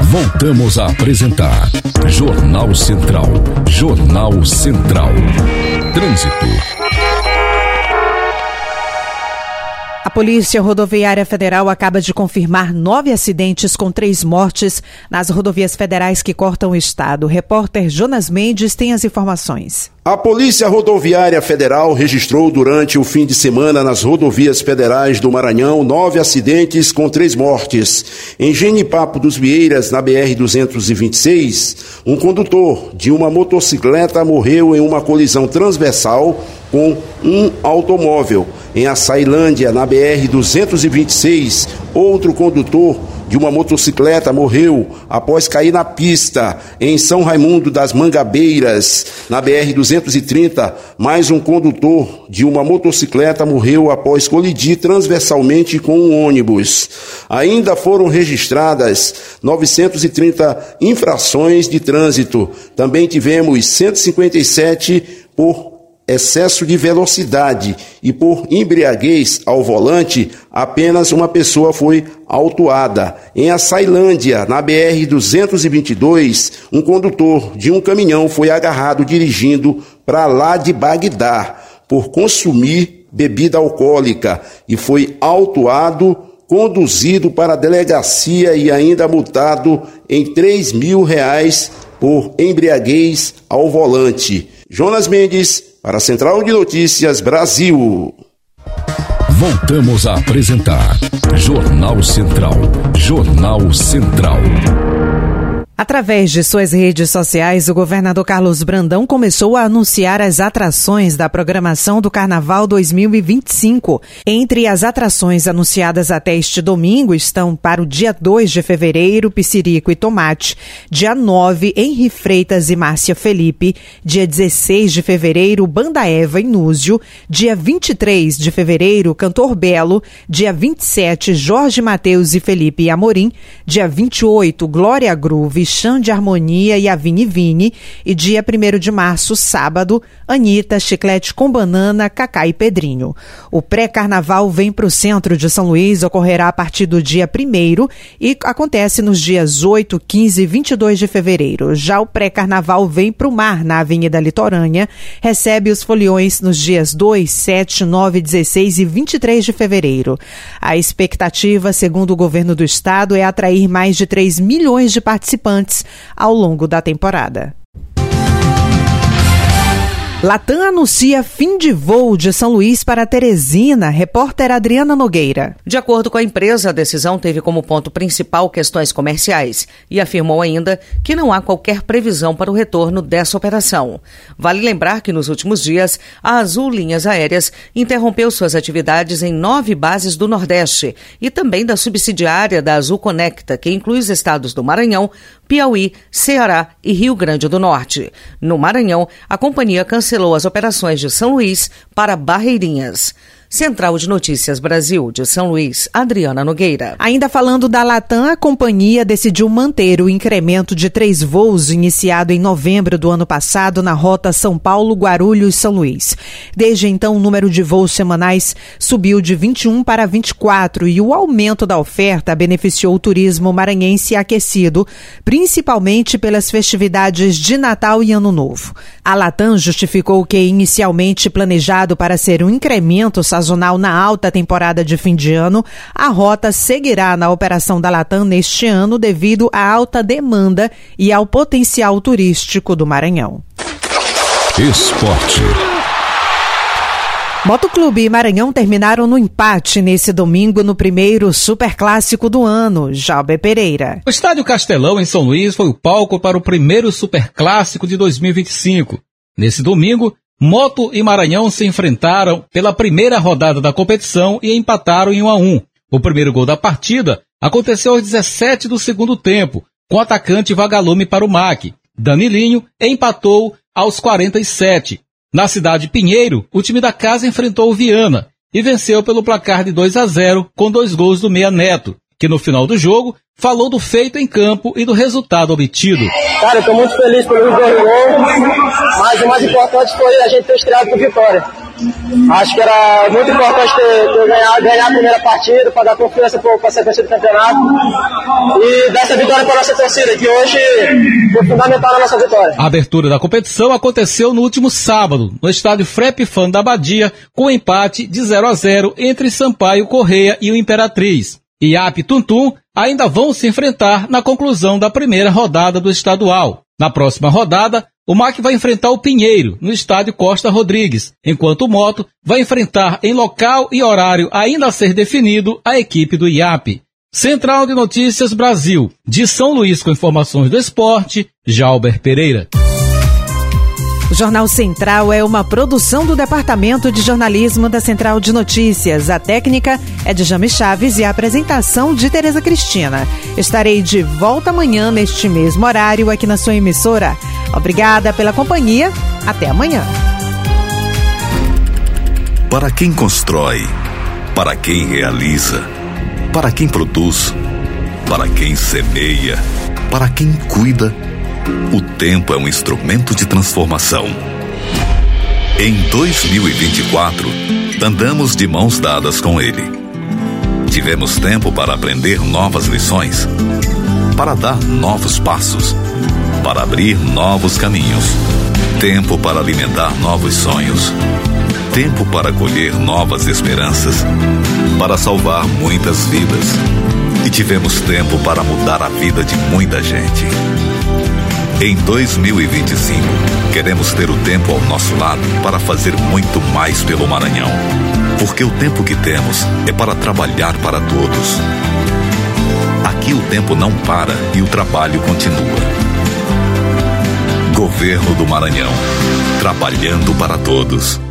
Voltamos a apresentar Jornal Central. Jornal Central. Trânsito. A Polícia Rodoviária Federal acaba de confirmar 9 acidentes com 3 mortes nas rodovias federais que cortam o estado. O repórter Jonas Mendes tem as informações. A Polícia Rodoviária Federal registrou durante o fim de semana nas rodovias federais do Maranhão 9 acidentes com 3 mortes. Em Genipapo dos Vieiras, na BR-226, um condutor de uma motocicleta morreu em uma colisão transversal com um automóvel. Em Açailândia, na BR-226, outro condutor de uma motocicleta morreu após cair na pista. Em São Raimundo das Mangabeiras, na BR-230, mais um condutor de uma motocicleta morreu após colidir transversalmente com um ônibus. Ainda foram registradas 930 infrações de trânsito. Também tivemos 157 por excesso de velocidade e por embriaguez ao volante, apenas uma pessoa foi autuada. Em Açailândia, na BR-222, um condutor de um caminhão foi agarrado dirigindo para lá de Bagdá por consumir bebida alcoólica e foi autuado, conduzido para a delegacia e ainda multado em R$3.000 por embriaguez ao volante. Jonas Mendes, para a Central de Notícias Brasil. Voltamos a apresentar Jornal Central. Jornal Central. Através de suas redes sociais, o governador Carlos Brandão começou a anunciar as atrações da programação do Carnaval 2025. Entre as atrações anunciadas até este domingo estão para o dia 2 de fevereiro, Pissirico e Tomate, dia 9, Henri Freitas e Márcia Felipe, dia 16 de fevereiro, Banda Eva e Núzio, dia 23 de fevereiro, Cantor Belo, dia 27, Jorge Mateus e Felipe Amorim, dia 28, Glória Groove, Chão de Harmonia e a Vini Vini, e dia 1º de março, sábado, Anitta, Chiclete com Banana, Cacá e Pedrinho. O pré-carnaval vem para o centro de São Luís, ocorrerá a partir do dia 1º e acontece nos dias 8, 15 e 22 de fevereiro. Já o pré-carnaval vem para o mar, na Avenida Litorânea, recebe os foliões nos dias 2, 7, 9, 16 e 23 de fevereiro. A expectativa, segundo o governo do estado, é atrair mais de 3 milhões de participantes ao longo da temporada. Latam anuncia fim de voo de São Luís para Teresina. Repórter Adriana Nogueira. De acordo com a empresa, a decisão teve como ponto principal questões comerciais e afirmou ainda que não há qualquer previsão para o retorno dessa operação. Vale lembrar que nos últimos dias, a Azul Linhas Aéreas interrompeu suas atividades em 9 bases do Nordeste e também da subsidiária da Azul Conecta, que inclui os estados do Maranhão, Piauí, Ceará e Rio Grande do Norte. No Maranhão, a companhia cancelou as operações de São Luís para Barreirinhas. Central de Notícias Brasil, de São Luís, Adriana Nogueira. Ainda falando da Latam, a companhia decidiu manter o incremento de 3 voos iniciado em novembro do ano passado na rota São Paulo, Guarulhos e São Luís. Desde então, o número de voos semanais subiu de 21 para 24 e o aumento da oferta beneficiou o turismo maranhense aquecido, principalmente pelas festividades de Natal e Ano Novo. A Latam justificou que, inicialmente planejado para ser um incremento sazonal na alta temporada de fim de ano, a rota seguirá na operação da Latam neste ano devido à alta demanda e ao potencial turístico do Maranhão. Esporte. Motoclube e Maranhão terminaram no empate nesse domingo no primeiro superclássico do ano. Jalber Pereira. O Estádio Castelão, em São Luís, foi o palco para o primeiro superclássico de 2025. Nesse domingo, Moto e Maranhão se enfrentaram pela primeira rodada da competição e empataram em 1-1. O primeiro gol da partida aconteceu aos 17 do segundo tempo, com o atacante vagalume para o MAC. Danilinho empatou aos 47. Na cidade de Pinheiro, o time da casa enfrentou o Viana e venceu pelo placar de 2-0 com 2 gols do Meia Neto, que no final do jogo falou do feito em campo e do resultado obtido. Cara, eu tô muito feliz pelo 2 gols, mas o mais importante foi a gente ter estreado com vitória. Acho que era muito importante ter ganhar a primeira partida para dar confiança para a sequência do campeonato e dar essa vitória para a nossa torcida, que hoje foi fundamental na nossa vitória. A abertura da competição aconteceu no último sábado, no estádio Frep Fan da Abadia, com empate de 0-0 entre Sampaio Correia e o Imperatriz. IAP e Tuntum ainda vão se enfrentar na conclusão da primeira rodada do estadual. Na próxima rodada, o MAC vai enfrentar o Pinheiro, no estádio Costa Rodrigues, enquanto o Moto vai enfrentar em local e horário ainda a ser definido a equipe do IAP. Central de Notícias Brasil, de São Luís com informações do esporte, Jalber Pereira. O Jornal Central é uma produção do Departamento de Jornalismo da Central de Notícias. A técnica é de Jame Chaves e a apresentação de Tereza Cristina. Estarei de volta amanhã neste mesmo horário aqui na sua emissora. Obrigada pela companhia. Até amanhã. Para quem constrói, para quem realiza, para quem produz, para quem semeia, para quem cuida, o tempo é um instrumento de transformação. Em 2024, andamos de mãos dadas com ele. Tivemos tempo para aprender novas lições, para dar novos passos, para abrir novos caminhos, tempo para alimentar novos sonhos, tempo para colher novas esperanças, para salvar muitas vidas. E tivemos tempo para mudar a vida de muita gente. Em 2025, queremos ter o tempo ao nosso lado para fazer muito mais pelo Maranhão. Porque o tempo que temos é para trabalhar para todos. Aqui o tempo não para e o trabalho continua. Governo do Maranhão, trabalhando para todos.